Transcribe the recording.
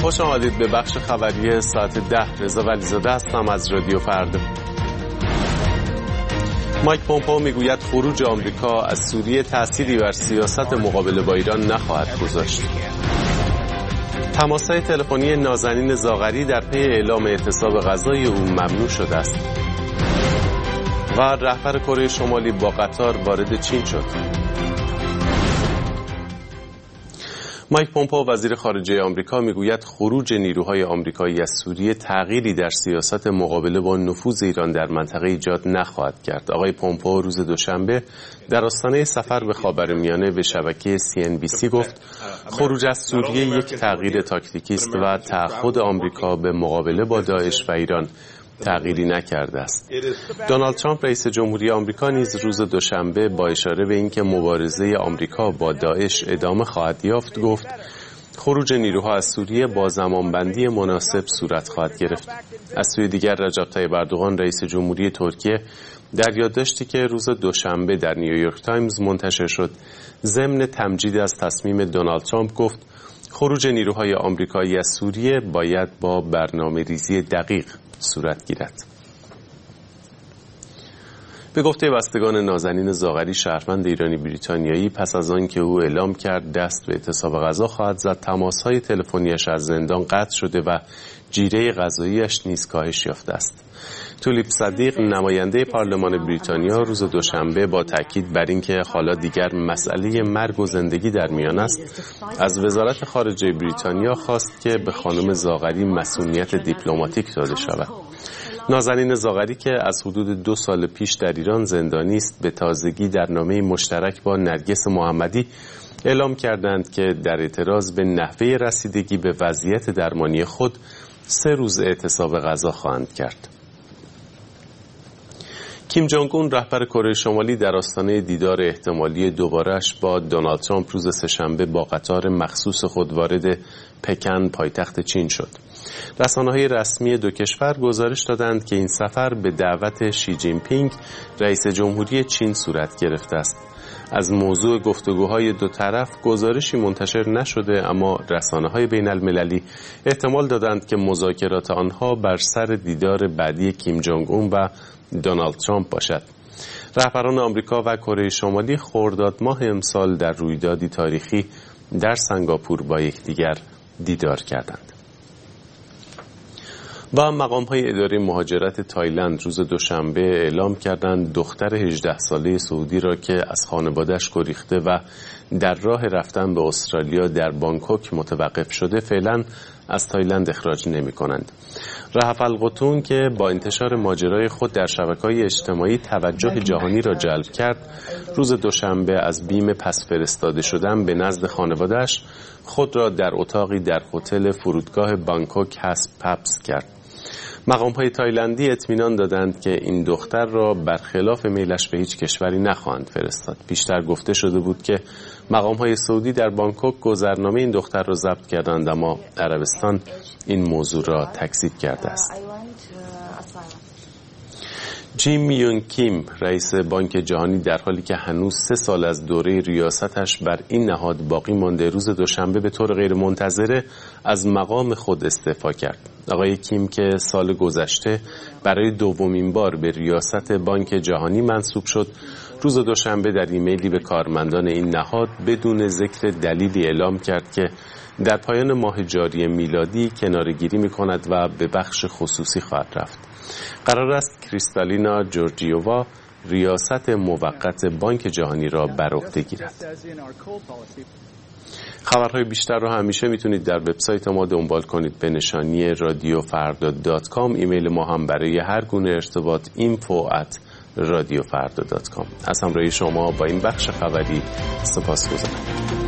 خوش آمدید به بخش خبری ساعت 10. رضا ولیزاده هستم از رادیو فردا. مایک پومپئو میگوید خروج آمریکا از سوریه تأثیری بر سیاست مقابله با ایران نخواهد گذاشت. تماس‌های تلفنی نازنین زاغری در پی اعلام اعتصاب غذای او ممنوع شده است. و رهبر کره شمالی با قطار وارد چین شد. مایک پومپئو وزیر خارجه آمریکا میگوید خروج نیروهای آمریکایی از سوریه تغییری در سیاست مقابله با نفوذ ایران در منطقه ایجاد نخواهد کرد. آقای پومپئو روز دوشنبه در آستانه سفر به خاورمیانه به شبکه CNBC گفت خروج از سوریه یک تغییر تاکتیکی است و تعهد آمریکا به مقابله با داعش و ایران تغییری نکرده است. دونالد ترامپ رئیس جمهوری آمریکا نیز روز دوشنبه با اشاره به اینکه مبارزه آمریکا با داعش ادامه خواهد یافت گفت خروج نیروها از سوریه با زمانبندی مناسب صورت خواهد گرفت. از سوی دیگر رجب طیب اردوغان رئیس جمهوری ترکیه در یادداشتی که روز دوشنبه در نیویورک تایمز منتشر شد ضمن تمجید از تصمیم دونالد ترامپ گفت خروج نیروهای آمریکایی از سوریه باید با برنامه‌ریزی دقیق صورت گیرد. به گفته بستگان نازنین زاغری شهروند ایرانی بریتانیایی پس از آن که او اعلام کرد دست به اعتصاب غذا خواهد زد تماس‌های تلفنیش از زندان قطع شده و جیره غذایی‌اش نیز کاهش یافته است. تولیپ صدیق نماینده پارلمان بریتانیا روز دوشنبه با تاکید بر اینکه حالا دیگر مسئله مرگ و زندگی در میان است از وزارت خارجه بریتانیا خواست که به خانم زاغری مسئولیت دیپلماتیک داده شود. نازنین زاغری که از حدود 2 سال پیش در ایران زندانی است به تازگی در نامه مشترک با نرگس محمدی اعلام کردند که در اعتراض به نحوه رسیدگی به وضعیت درمانی خود 3 روز اعتصاب غذا خواهند کرد. کیم جونگ اون رهبر کره شمالی در آستانه دیدار احتمالی دوباره‌اش با دونالد ترامپ روز سه‌شنبه با قطار مخصوص خود وارد پکن پایتخت چین شد. رسانه‌های رسمی دو کشور گزارش دادند که این سفر به دعوت شی جین پینگ رئیس جمهوری چین صورت گرفته است. از موضوع گفتگوهای دو طرف گزارشی منتشر نشده اما رسانه‌های بین‌المللی احتمال دادند که مذاکرات آنها بر سر دیدار بعدی کیم جونگ اون و دونالد ترامپ باشد. رهبران آمریکا و کره شمالی خرداد ماه امسال در رویدادی تاریخی در سنگاپور با یکدیگر دیدار کردند. و مقام‌های اداره مهاجرت تایلند روز دوشنبه اعلام کردند دختر 18 ساله سعودی را که از خانواده‌اش گریخته و در راه رفتن به استرالیا در بانکوک متوقف شده فعلا از تایلند اخراج نمی‌کنند. رهف القطون که با انتشار ماجرای خود در شبکه‌های اجتماعی توجه جهانی را جلب کرد روز دوشنبه از بیم پس فرستاده شدن به نزد خانواده‌اش خود را در اتاقی در هتل فرودگاه بانکوک حبس کرد. مقام‌های تایلندی اطمینان دادند که این دختر را برخلاف میلش به هیچ کشوری نخواهند فرستاد. پیشتر گفته شده بود که مقام‌های سعودی در بانکوک گذرنامه این دختر را ضبط کردند اما عربستان این موضوع را تکذیب کرده است. جیم یون کیم رئیس بانک جهانی در حالی که هنوز 3 سال از دوره ریاستش بر این نهاد باقی مانده روز دوشنبه به طور غیر منتظره از مقام خود استعفا کرد. آقای کیم که سال گذشته برای دومین بار به ریاست بانک جهانی منصوب شد روز دوشنبه در ایمیلی به کارمندان این نهاد بدون ذکر دلیلی اعلام کرد که در پایان ماه جاری میلادی کناره‌گیری می‌کند و به بخش خصوصی خواهد رفت. قرار است کریستالینا جورجیووا ریاست موقت بانک جهانی را بر عهده گیرد. خبرهای بیشتر را همیشه میتونید در وبسایت ما دنبال کنید به نشانی radiofarda.com. ایمیل ما هم برای هر گونه ارتباط info@radiofarda.com. از همراهی شما با این بخش خبری سپاسگزارم.